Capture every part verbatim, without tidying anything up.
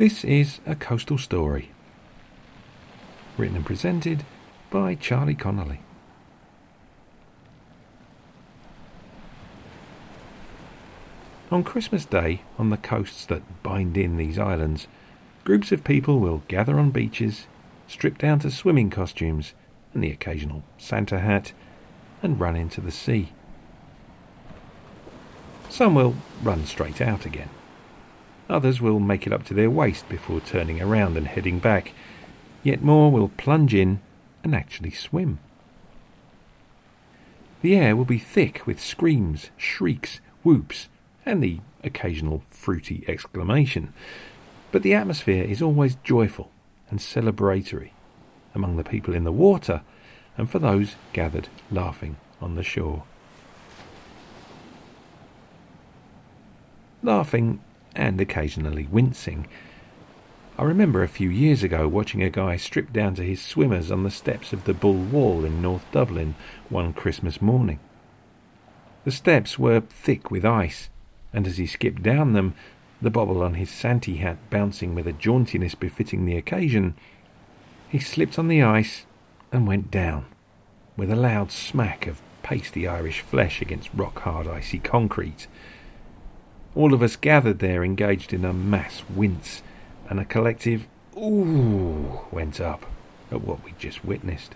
This is A Coastal Story, written and presented by Charlie Connolly. On Christmas Day, on the coasts that bind in these islands, groups of people will gather on beaches, strip down to swimming costumes and the occasional Santa hat, and run into the sea. Some will run straight out again. Others will make it up to their waist before turning around and heading back. Yet more will plunge in and actually swim. The air will be thick with screams, shrieks, whoops, and the occasional fruity exclamation. But the atmosphere is always joyful and celebratory among the people in the water and for those gathered laughing on the shore. Laughing and occasionally wincing. I remember a few years ago watching a guy strip down to his swimmers on the steps of the Bull Wall in North Dublin one Christmas morning. The steps were thick with ice, and as he skipped down them, the bobble on his Santy hat bouncing with a jauntiness befitting the occasion, he slipped on the ice and went down, with a loud smack of pasty Irish flesh against rock-hard icy concrete. All of us gathered there engaged in a mass wince, and a collective "ooh" went up at what we'd just witnessed.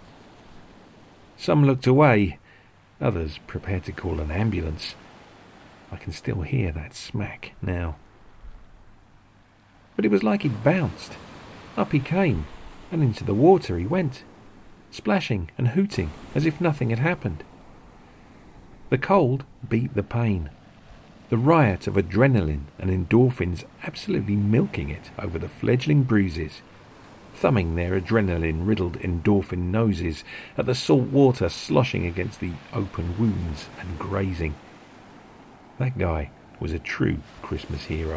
Some looked away, others prepared to call an ambulance. I can still hear that smack now. But it was like he'd bounced. Up he came, and into the water he went, splashing and hooting as if nothing had happened. The cold beat the pain. The riot of adrenaline and endorphins absolutely milking it over the fledgling bruises, thumbing their adrenaline-riddled endorphin noses at the salt water sloshing against the open wounds and grazing. That guy was a true Christmas hero.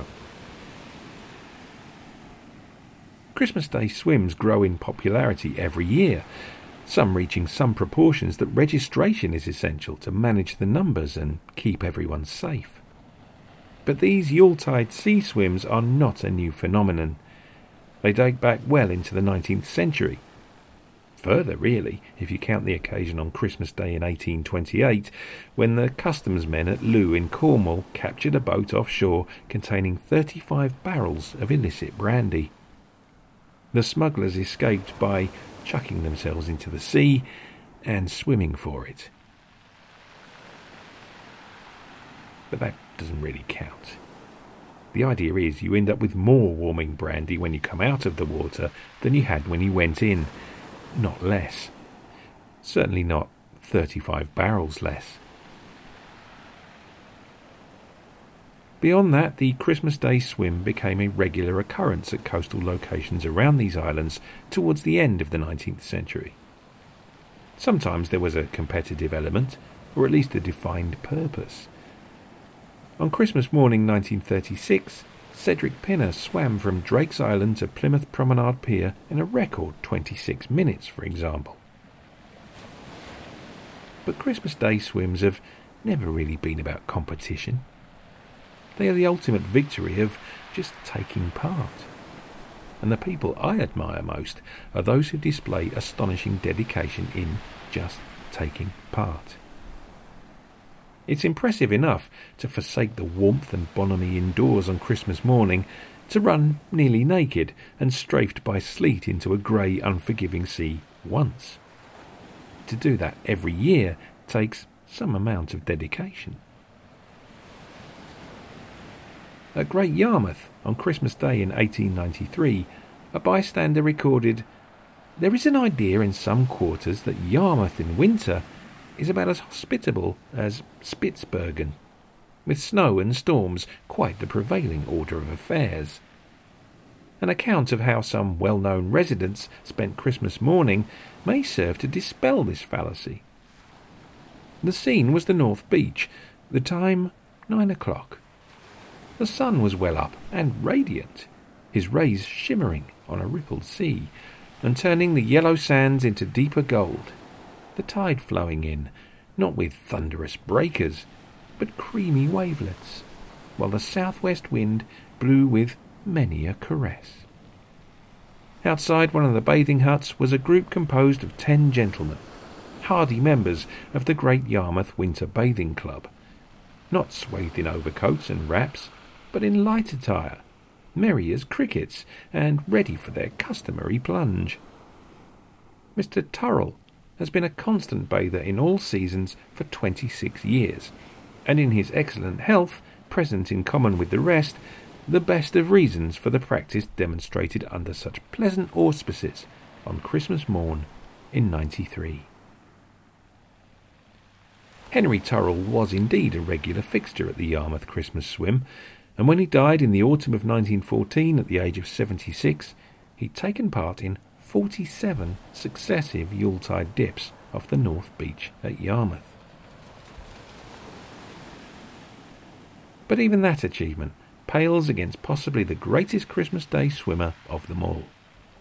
Christmas Day swims grow in popularity every year, some reaching some proportions that registration is essential to manage the numbers and keep everyone safe. But these Yuletide sea swims are not a new phenomenon. They date back well into the nineteenth century. Further, really, if you count the occasion on Christmas Day in eighteen twenty-eight, when the customs men at Looe in Cornwall captured a boat offshore containing thirty-five barrels of illicit brandy. The smugglers escaped by chucking themselves into the sea and swimming for it. But that doesn't really count. The idea is you end up with more warming brandy when you come out of the water than you had when you went in, not less. Certainly not thirty-five barrels less. Beyond that, the Christmas Day swim became a regular occurrence at coastal locations around these islands towards the end of the nineteenth century. Sometimes there was a competitive element, or at least a defined purpose. On Christmas morning nineteen thirty-six, Cedric Pinner swam from Drake's Island to Plymouth Promenade Pier in a record twenty-six minutes, for example. But Christmas Day swims have never really been about competition. They are the ultimate victory of just taking part. And the people I admire most are those who display astonishing dedication in just taking part. It's impressive enough to forsake the warmth and bonhomie indoors on Christmas morning, to run nearly naked and strafed by sleet into a grey, unforgiving sea once. To do that every year takes some amount of dedication. At Great Yarmouth, on Christmas Day in eighteen ninety-three, a bystander recorded, "There is an idea in some quarters that Yarmouth in winter is about as hospitable as Spitsbergen, with snow and storms quite the prevailing order of affairs." An account of how some well-known residents spent Christmas morning may serve to dispel this fallacy. The scene was the North Beach, the time nine o'clock. The sun was well up and radiant, his rays shimmering on a rippled sea, and turning the yellow sands into deeper gold, the tide flowing in, not with thunderous breakers, but creamy wavelets, while the southwest wind blew with many a caress. Outside one of the bathing huts was a group composed of ten gentlemen, hardy members of the Great Yarmouth Winter Bathing Club, not swathed in overcoats and wraps, but in light attire, merry as crickets, and ready for their customary plunge. Mister Turrell has been a constant bather in all seasons for twenty-six years, and in his excellent health, present in common with the rest, the best of reasons for the practice demonstrated under such pleasant auspices on Christmas morn in ninety-three. Henry Turrell was indeed a regular fixture at the Yarmouth Christmas swim, and when he died in the autumn of nineteen fourteen at the age of seventy-six, he'd taken part in forty-seven successive Yuletide dips off the North Beach at Yarmouth. But even that achievement pales against possibly the greatest Christmas Day swimmer of them all.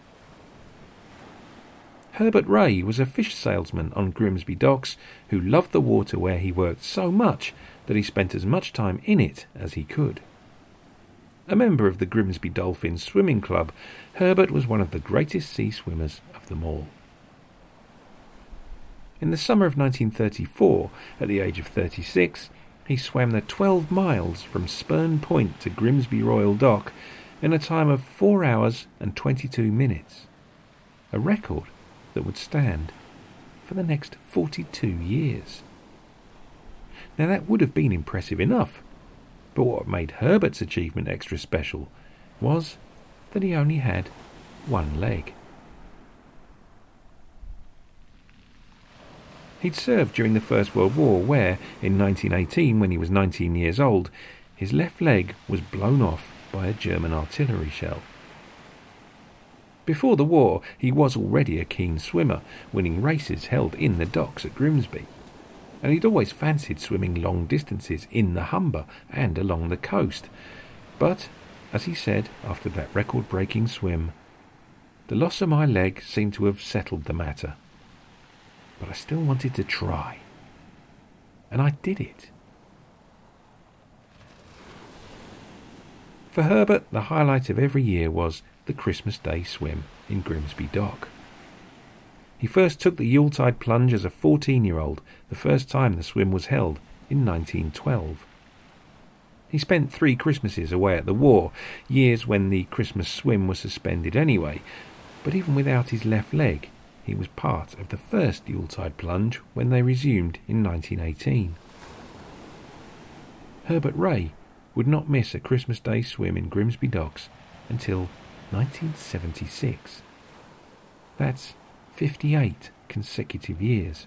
Herbert Ray was a fish salesman on Grimsby docks who loved the water where he worked so much that he spent as much time in it as he could. A member of the Grimsby Dolphins Swimming Club, Herbert was one of the greatest sea swimmers of them all. In the summer of nineteen thirty-four, at the age of thirty-six, he swam the twelve miles from Spurn Point to Grimsby Royal Dock in a time of four hours and twenty-two minutes, a record that would stand for the next forty-two years. Now that would have been impressive enough, but what made Herbert's achievement extra special was that he only had one leg. He'd served during the First World War where, in nineteen eighteen, when he was nineteen years old, his left leg was blown off by a German artillery shell. Before the war, he was already a keen swimmer, winning races held in the docks at Grimsby, and he'd always fancied swimming long distances in the Humber and along the coast. But, as he said after that record-breaking swim, the loss of my leg seemed to have settled the matter. But I still wanted to try. And I did it. For Herbert, the highlight of every year was the Christmas Day swim in Grimsby Dock. He first took the Yuletide plunge as a fourteen-year-old, the first time the swim was held, in nineteen twelve. He spent three Christmases away at the war, years when the Christmas swim was suspended anyway, but even without his left leg, he was part of the first Yuletide plunge when they resumed in nineteen eighteen. Herbert Ray would not miss a Christmas Day swim in Grimsby Docks until nineteen seventy-six. That's fifty-eight consecutive years.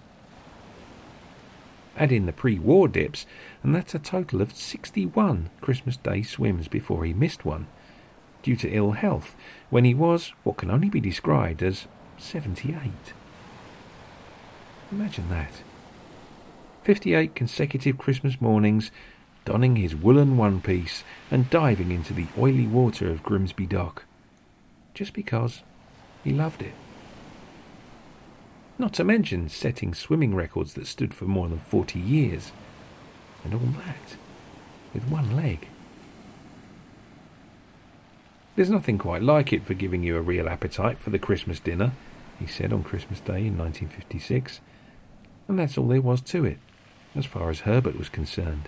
Add in the pre-war dips, and that's a total of sixty-one Christmas Day swims before he missed one, due to ill health, when he was what can only be described as seventy-eight. Imagine that. fifty-eight consecutive Christmas mornings, donning his woolen one-piece and diving into the oily water of Grimsby Dock, just because he loved it. Not to mention setting swimming records that stood for more than forty years, and all that with one leg. There's nothing quite like it for giving you a real appetite for the Christmas dinner, he said on Christmas Day in nineteen fifty-six, and that's all there was to it, as far as Herbert was concerned.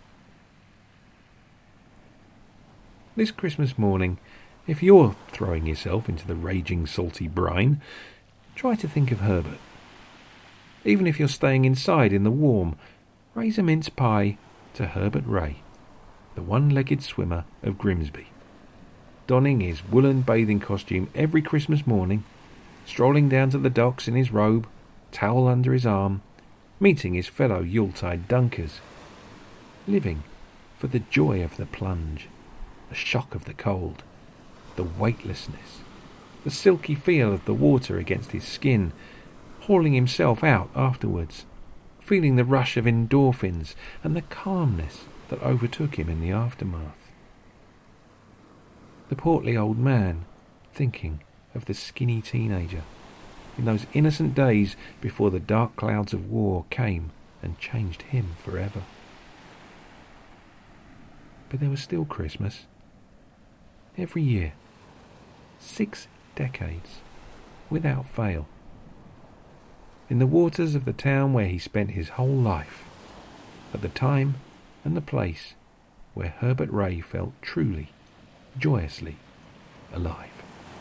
This Christmas morning, if you're throwing yourself into the raging salty brine, try to think of Herbert. Even if you're staying inside in the warm, raise a mince pie to Herbert Ray, the one-legged swimmer of Grimsby, donning his woolen bathing costume every Christmas morning, strolling down to the docks in his robe, towel under his arm, meeting his fellow Yuletide dunkers, living for the joy of the plunge, the shock of the cold, the weightlessness, the silky feel of the water against his skin, hauling himself out afterwards, feeling the rush of endorphins and the calmness that overtook him in the aftermath. The portly old man thinking of the skinny teenager in those innocent days before the dark clouds of war came and changed him forever. But there was still Christmas. every year. Six decades, without fail. In the waters of the town where he spent his whole life, at the time and the place where Herbert Ray felt truly, joyously alive.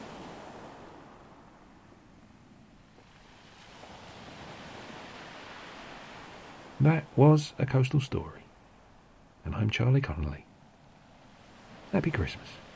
That was A Coastal Story, and I'm Charlie Connolly. Happy Christmas.